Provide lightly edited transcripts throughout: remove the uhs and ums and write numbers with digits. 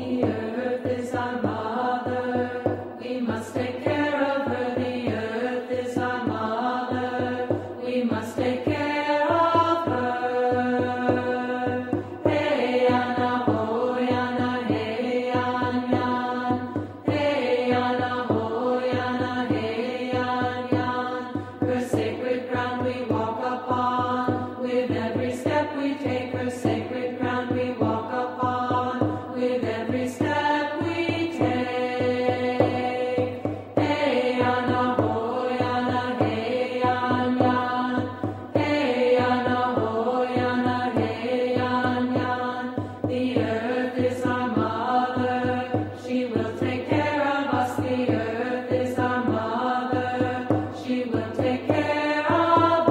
The earth is our mother, we must take care of her. The earth is our mother, we must take care of her. Hey Anna ho Anna, hey Yan Yan, hey Anna ho Anna, hey Yan Yan. Her sacred ground we walk upon, with every step we take. Her sacred ground we walk upon, with every step we take. Hey Anna ho Anna, hey Yan Yan, hey Anna ho Anna, hey Yan Yan. The earth is our mother, she will take care of us. The earth is our mother, she will take care of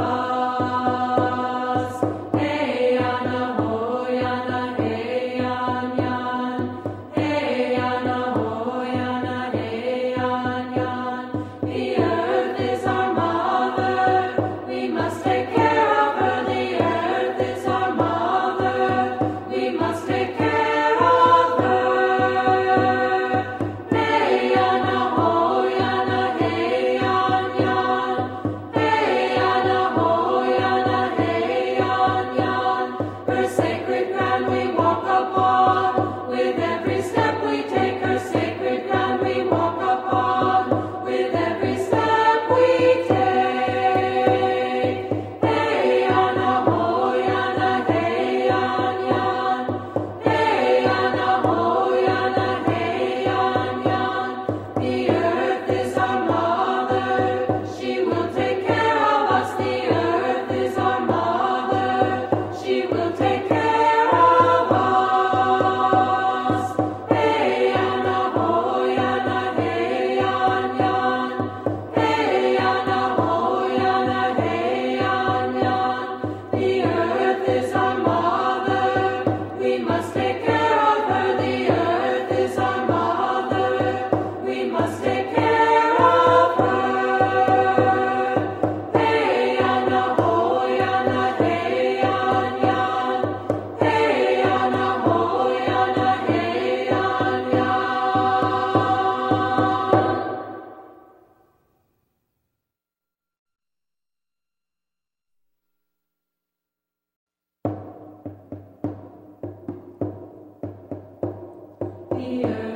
us. Hey Anna ho Anna, hey Yan Yan, hey Anna ho Anna, hey Yan Yan. The earth is our mother, we must take care of her. The earth is our mother, we must take care of her. Hey Anna ho Anna, hey Yan Yan, hey Anna ho Anna, hey Yan Yan. Her sacred ground we walk upon, with every step we take. Her sacred ground we walk upon, with every step we take. Hey Anna ho Anna, hey Yan Yan, hey Anna ho Anna, hey Yan Yan. The earth is our mother, she will take care of us. The earth is our mother, she will take care of us. Hey Anna ho Anna, hey Yan Yan, hey Anna ho Anna, hey Yan Yan. The earth is our mother, we must take care of her. The earth is our mother, we must take care of her. Hey Anna ho Anna, hey Yan Yan, hey Anna ho Anna, hey Yan Yan. The earth